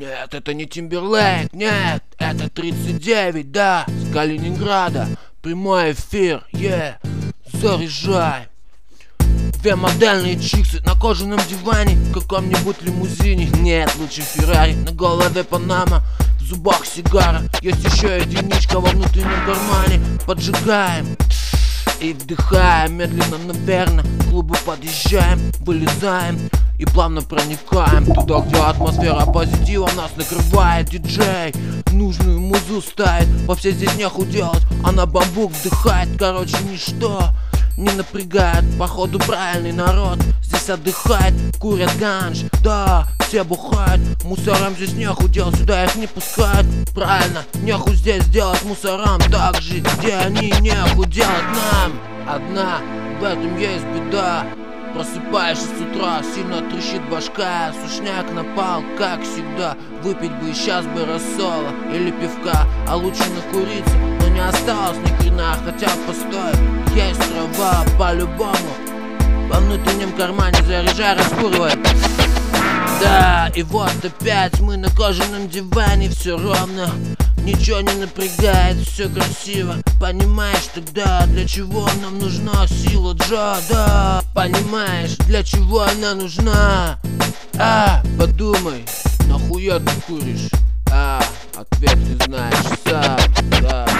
Нет, это не Тимберлейк, нет, это 39, да, с Калининграда. Прямой эфир, заряжай. Две модельные чиксы на кожаном диване в каком-нибудь лимузине. Нет, лучше Феррари, на голове Панама, в зубах сигара. Есть еще единичка во внутреннем кармане. Поджигаем и вдыхаем медленно, наверно. К клубу подъезжаем, вылезаем и плавно проникаем туда, где атмосфера позитива нас накрывает. Диджей нужную музу ставит, вообще здесь нехуй делать, а на бамбук вдыхает. Короче, ничто не напрягает, походу правильный народ здесь отдыхает. Курят ганж, да, все бухают. Мусорам здесь нехуй делать, сюда их не пускают. Правильно, нехуй здесь делать мусорам, так же, где они, нехуй делать нам. Одна, в этом есть беда. Просыпаешься с утра, сильно трещит башка. Сушняк напал, как всегда. Выпить бы сейчас бы рассола или пивка, а лучше накуриться, но не осталось ни хрена. Хотя постой, есть трава по-любому. Во внутреннем кармане заряжай, раскуривай. Да, и вот опять мы на кожаном диване. Все ровно, ничего не напрягает, все красиво. Понимаешь тогда, для чего нам нужна сила Джо, да? Понимаешь, для чего она нужна? Подумай, нахуя ты куришь? Ответ ты знаешь сам, да.